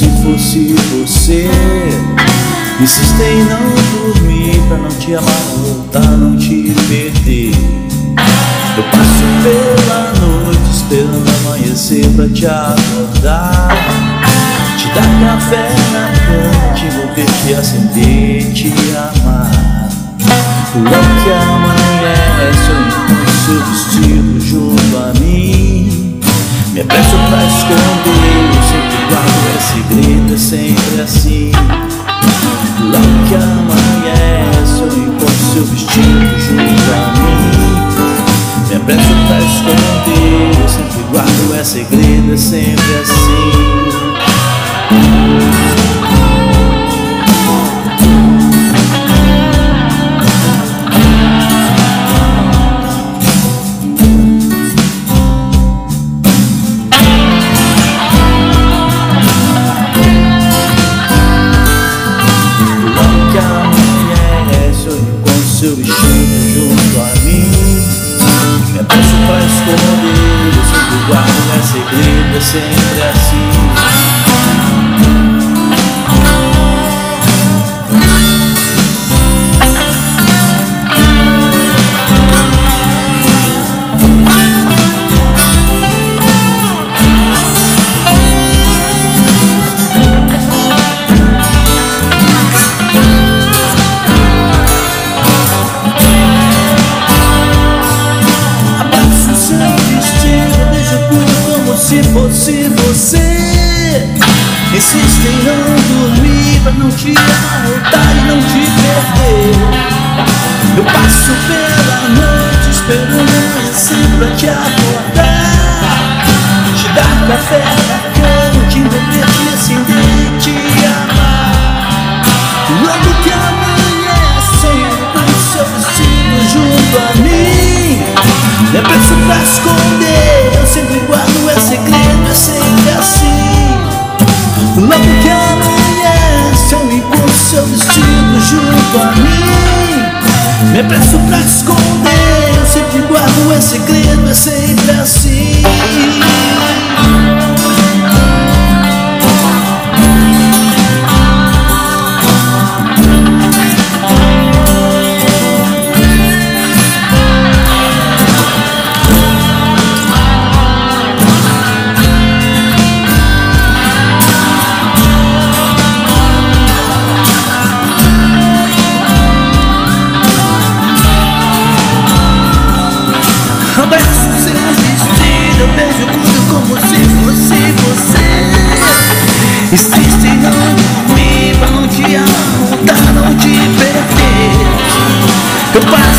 se fosse você. Insisto em não dormir pra não te amar, voltar, não te perder. Eu passo pela noite esperando amanhecer pra te acordar, te dar café na cama, te envolver, te acender, te amar. Logo que amanhece eu encontro seu vestido junto a mim. Me apresso pra esconder, eu sempre guardo, é segredo, é sempre assim. Logo que amanhece eu encontro seu vestido junto a mim. Me apresso pra esconder, eu sempre guardo, é segredo, é sempre assim. Seu vestido junto a mim. Me apresso pra esconder, eu sempre guardo, é segredo, é sempre assim. Se fosse você, insisto em não dormir pra não te amar, e não te perder. Eu passo pela noite esperando amanhecer pra te acordar, te dar café na cama, te envolver, te acender, te amar. Logo que amanhece eu encontro seu vestido junto a mim. Me apresso pra esconder, eu sempre guardo, é segredo, é sempre assim. Logo que amanhece eu encontro seu vestido junto a mim. Me apresso pra esconder, eu sempre guardo, é segredo, é sempre assim. Abraço seu vestido, eu beijo tudo como se fosse você. Insiste em não dormir pra não te amar, não te perder. Eu